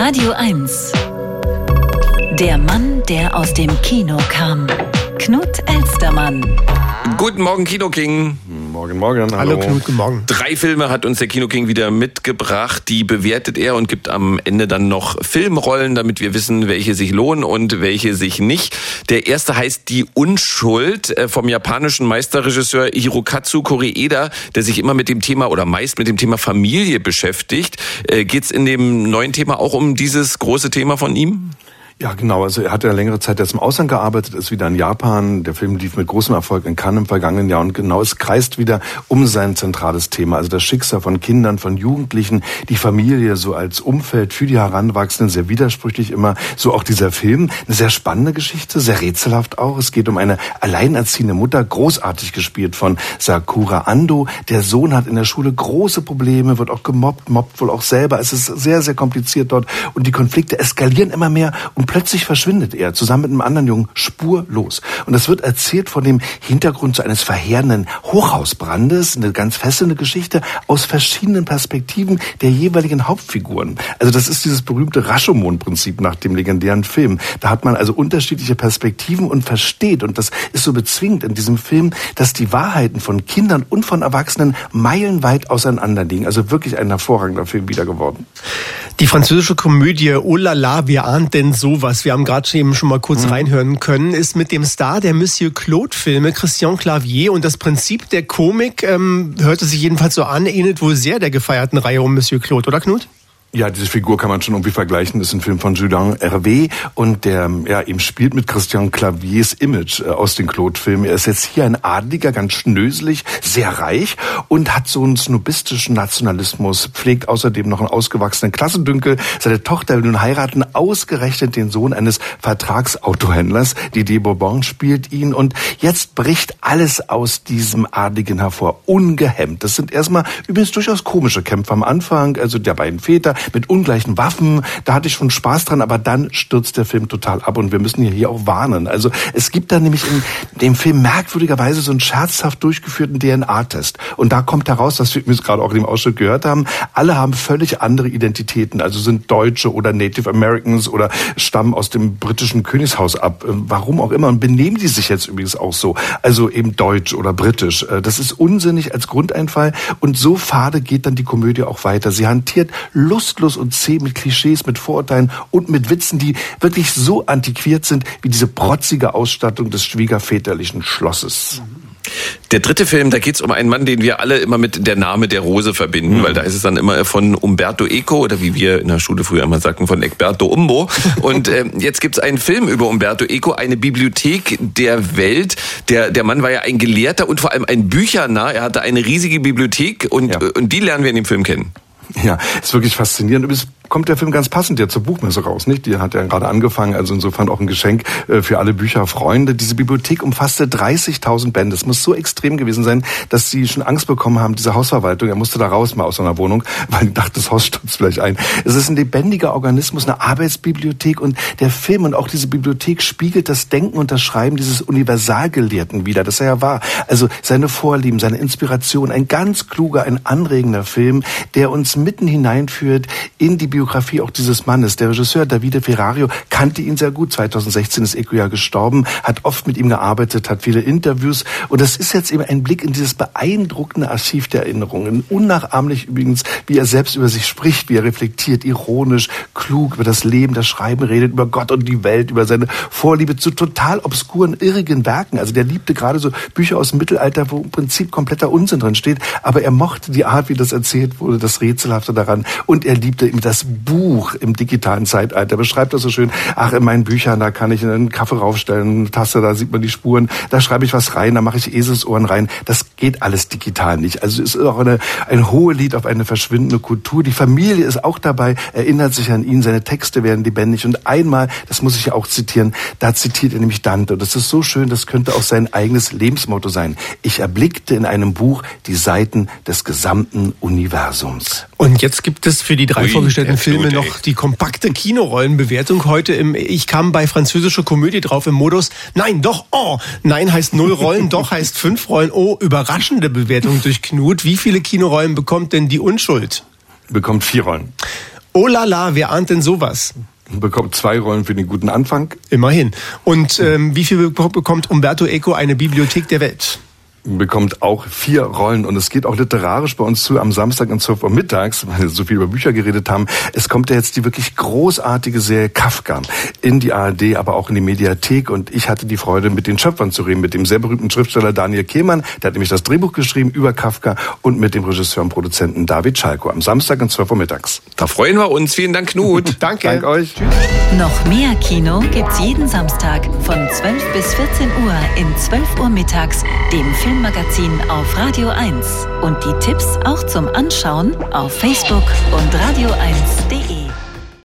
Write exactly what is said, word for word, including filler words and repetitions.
Radio eins. Der Mann, der aus dem Kino kam. Knut Elstermann. Guten Morgen, Kino King. Morgen, morgen. Hallo, Hallo Knut, guten Morgen. Drei Filme hat uns der Kino King wieder mitgebracht. Die bewertet er und gibt am Ende dann noch Filmrollen, damit wir wissen, welche sich lohnen und welche sich nicht. Der erste heißt Die Unschuld vom japanischen Meisterregisseur Hirokazu Koreeda, der sich immer mit dem Thema oder meist mit dem Thema Familie beschäftigt. Geht's in dem neuen Thema auch um dieses große Thema von ihm? Ja, genau. Also er hat ja längere Zeit jetzt im Ausland gearbeitet, ist wieder in Japan. Der Film lief mit großem Erfolg in Cannes im vergangenen Jahr und genau, es kreist wieder um sein zentrales Thema. Also das Schicksal von Kindern, von Jugendlichen, die Familie so als Umfeld für die Heranwachsenden, sehr widersprüchlich immer. So auch dieser Film. Eine sehr spannende Geschichte, sehr rätselhaft auch. Es geht um eine alleinerziehende Mutter, großartig gespielt von Sakura Ando. Der Sohn hat in der Schule große Probleme, wird auch gemobbt, mobbt wohl auch selber. Es ist sehr, sehr kompliziert dort und die Konflikte eskalieren immer mehr und plötzlich verschwindet er zusammen mit einem anderen Jungen spurlos. Und das wird erzählt vor dem Hintergrund so eines verheerenden Hochhausbrandes, eine ganz fesselnde Geschichte aus verschiedenen Perspektiven der jeweiligen Hauptfiguren. Also das ist dieses berühmte Rashomon-Prinzip nach dem legendären Film. Da hat man also unterschiedliche Perspektiven und versteht, und das ist so bezwingend in diesem Film, dass die Wahrheiten von Kindern und von Erwachsenen meilenweit auseinander liegen. Also wirklich ein hervorragender Film wieder geworden. Die französische Komödie Oh la la, wer ahnt denn sowas? Wir haben gerade eben schon mal kurz mhm. reinhören können, ist mit dem Star der Monsieur Claude-Filme, Christian Clavier. Und das Prinzip der Komik, ähm, hörte sich jedenfalls so an, ähnelt wohl sehr der gefeierten Reihe um Monsieur Claude, oder Knut? Ja, diese Figur kann man schon irgendwie vergleichen. Das ist ein Film von Julien Hervé und der ja eben spielt mit Christian Claviers Image äh, aus den Claude-Filmen. Er ist jetzt hier ein Adliger, ganz schnöselig, sehr reich und hat so einen snobistischen Nationalismus, pflegt außerdem noch einen ausgewachsenen Klassendünkel. Seine Tochter will nun heiraten, ausgerechnet den Sohn eines Vertragsautohändlers. Didier Bourbon spielt ihn und jetzt bricht alles aus diesem Adligen hervor, ungehemmt. Das sind erstmal übrigens durchaus komische Kämpfe am Anfang, also der beiden Väter mit ungleichen Waffen, da hatte ich schon Spaß dran, aber dann stürzt der Film total ab und wir müssen hier auch warnen. Also es gibt da nämlich in dem Film merkwürdigerweise so einen scherzhaft durchgeführten D N A-Test und da kommt heraus, was wir übrigens gerade auch in dem Ausschnitt gehört haben, alle haben völlig andere Identitäten, also sind Deutsche oder Native Americans oder stammen aus dem britischen Königshaus ab, warum auch immer, und benehmen die sich jetzt übrigens auch so, also eben deutsch oder britisch. Das ist unsinnig als Grundeinfall und so fade geht dann die Komödie auch weiter. Sie hantiert Lust lustlos und zäh mit Klischees, mit Vorurteilen und mit Witzen, die wirklich so antiquiert sind wie diese protzige Ausstattung des schwiegerväterlichen Schlosses. Der dritte Film, da geht's um einen Mann, den wir alle immer mit Der Name der Rose verbinden, mhm. weil da ist es dann immer von Umberto Eco oder wie wir in der Schule früher immer sagten, von Egberto Umbo. Und äh, jetzt gibt's einen Film über Umberto Eco, eine Bibliothek der Welt. Der der Mann war ja ein Gelehrter und vor allem ein Büchernarr. Er hatte eine riesige Bibliothek und, ja. und die lernen wir in dem Film kennen. Ja, ist wirklich faszinierend. Übrigens kommt der Film ganz passend jetzt zur Buchmesse raus, nicht? Die hat ja gerade angefangen, also insofern auch ein Geschenk für alle Bücherfreunde. Diese Bibliothek umfasste dreißigtausend Bände. Es muss so extrem gewesen sein, dass sie schon Angst bekommen haben, diese Hausverwaltung. Er musste da raus mal aus seiner Wohnung, weil er dachte, das Haus stürzt vielleicht ein. Es ist ein lebendiger Organismus, eine Arbeitsbibliothek und der Film und auch diese Bibliothek spiegelt das Denken und das Schreiben dieses Universalgelehrten wider, das er ja war. Also seine Vorlieben, seine Inspiration, ein ganz kluger, ein anregender Film, der uns mitten hineinführt in die Biografie auch dieses Mannes. Der Regisseur Davide Ferrario kannte ihn sehr gut. zweitausendsechzehn ist Eco ja gestorben, hat oft mit ihm gearbeitet, hat viele Interviews. Und das ist jetzt eben ein Blick in dieses beeindruckende Archiv der Erinnerungen. Unnachahmlich übrigens, wie er selbst über sich spricht, wie er reflektiert, ironisch, klug über das Leben, das Schreiben redet, über Gott und die Welt, über seine Vorliebe zu total obskuren, irrigen Werken. Also der liebte gerade so Bücher aus dem Mittelalter, wo im Prinzip kompletter Unsinn drin steht. Aber er mochte die Art, wie das erzählt wurde, das Rätselhafte daran. Und er liebte eben das Buch im digitalen Zeitalter. Er beschreibt das so schön. Ach, in meinen Büchern, da kann ich einen Kaffee raufstellen, eine Tasse, da sieht man die Spuren. Da schreibe ich was rein, da mache ich Eselsohren rein. Das geht alles digital nicht. Also es ist auch eine, ein Hohelied auf eine verschwindende Kultur. Die Familie ist auch dabei, erinnert sich an ihn. Seine Texte werden lebendig. Und einmal, das muss ich ja auch zitieren, da zitiert er nämlich Dante. Und das ist so schön, das könnte auch sein eigenes Lebensmotto sein. Ich erblickte in einem Buch die Seiten des gesamten Universums. Und jetzt gibt es für die drei Ui, vorgestellten Filme Blut, noch die kompakte Kinorollenbewertung. Heute im Ich kam bei französische Komödie drauf im Modus Nein, doch, oh. Nein heißt null Rollen, doch heißt fünf Rollen. Oh, überraschende Bewertung durch Knut. Wie viele Kinorollen bekommt denn Die Unschuld? Bekommt vier Rollen. Oh la la, wer ahnt denn sowas? Bekommt zwei Rollen für den guten Anfang. Immerhin. Und ähm, wie viel bekommt Umberto Eco, eine Bibliothek der Welt? Bekommt auch vier Rollen und es geht auch literarisch bei uns zu am Samstag um zwölf Uhr mittags, weil wir so viel über Bücher geredet haben. Es kommt ja jetzt die wirklich großartige Serie Kafka in die A R D, aber auch in die Mediathek und ich hatte die Freude, mit den Schöpfern zu reden, mit dem sehr berühmten Schriftsteller Daniel Kehlmann, der hat nämlich das Drehbuch geschrieben über Kafka und mit dem Regisseur und Produzenten David Schalko am Samstag um zwölf Uhr mittags. Da freuen wir uns. Vielen Dank, Knut. Danke. Dank euch. Tschüss. Noch mehr Kino gibt's jeden Samstag von zwölf bis vierzehn Uhr in zwölf Uhr mittags, dem Filmmagazin auf Radio eins. Und die Tipps auch zum Anschauen auf Facebook und radio eins punkt de.